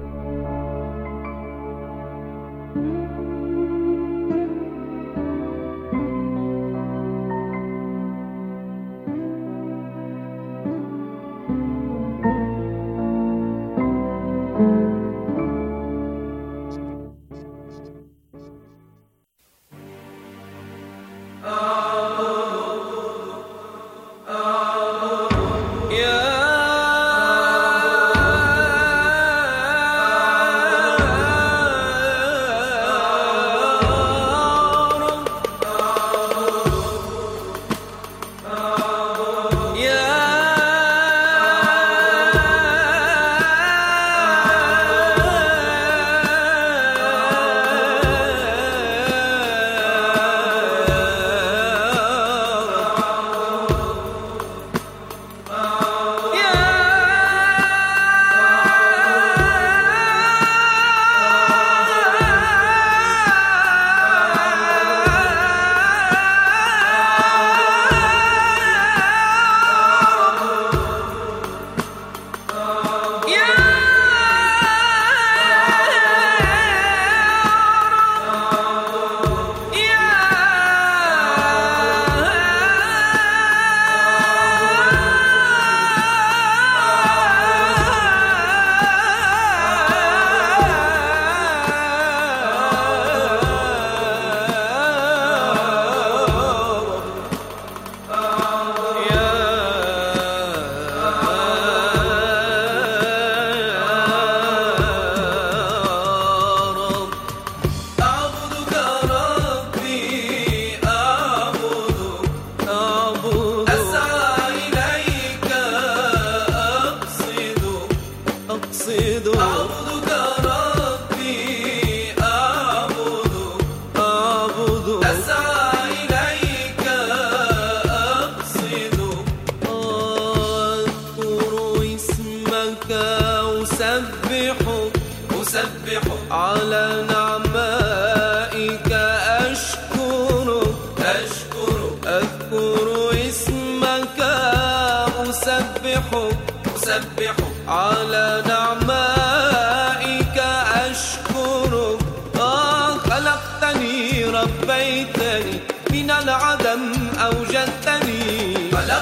أسبح على نعمائك أشكرك أذكر اسمك أسبح على نعمائك أشكرك خلقتني ربيتني من العدم أوجدتني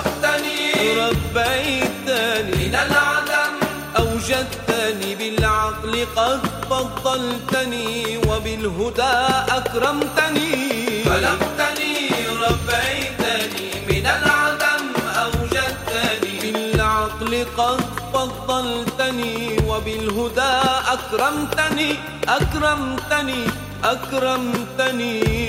ربيتني من العدم أوجدتني بالعقل قد فضلتني وبالهدى أكرمتني خلقتني ربيتني من العدم أوجدتني بالعقل قد فضلتني وبالهدى أكرمتني